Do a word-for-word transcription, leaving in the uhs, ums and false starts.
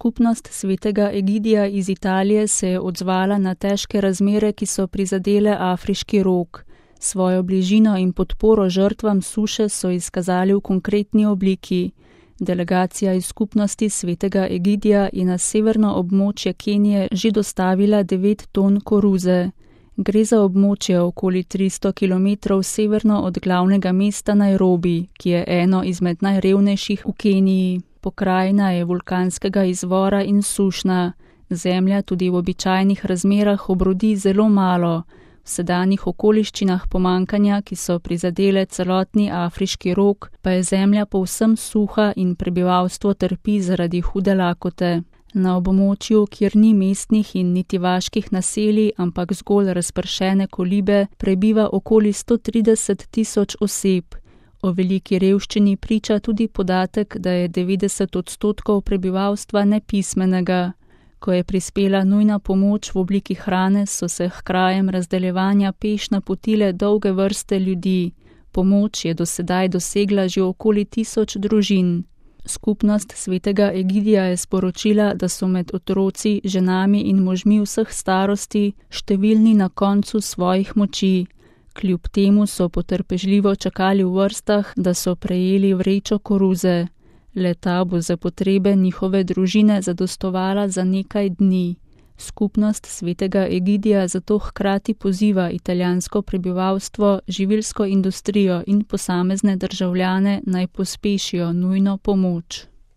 Skupnost svetega Egidija iz Italije se je odzvala na težke razmere, ki so prizadele Afriški rog. Svojo bližino in podporo žrtvam suše so izkazali v konkretni obliki. Delegacija iz Skupnosti svetega Egidija je na severno območje Kenije že dostavila devet ton koruze. Gre za območje okoli tristo kilometrov severno od glavnega mesta Nairobi, ki je eno izmed najrevnejših v Keniji. Pokrajina je vulkanskega izvora in sušna. Zemlja tudi v običajnih razmerah obrodi zelo malo. V sedanjih okoliščinah pomankanja, ki so prizadele celotni Afriški rog, pa je zemlja povsem suha in prebivalstvo trpi zaradi hude lakote. Na območju, kjer ni mestnih in niti vaških naselij, ampak zgolj razpršene kolibe, prebiva okoli sto trideset tisoč oseb. O veliki revščini priča tudi podatek, da je devetdeset odstotkov prebivalstva nepismenega. Ko je prispela nujna pomoč v obliki hrane, so se h krajem razdeljevanja peš napotile dolge vrste ljudi. Pomoč je do sedaj dosegla že okoli tisoč družin. Skupnost svetega Egidija je sporočila, da so med otroci, ženami in možmi vseh starosti številni na koncu svojih moči. Kljub temu so potrpežljivo čakali v vrstah, da so prejeli vrečo koruze. Le-ta bo za potrebe njihove družine zadostovala za nekaj dni. Skupnost svetega Egidija zato hkrati poziva italijansko prebivalstvo, živilsko industrijo in posamezne državljane naj pospešijo nujno pomoč.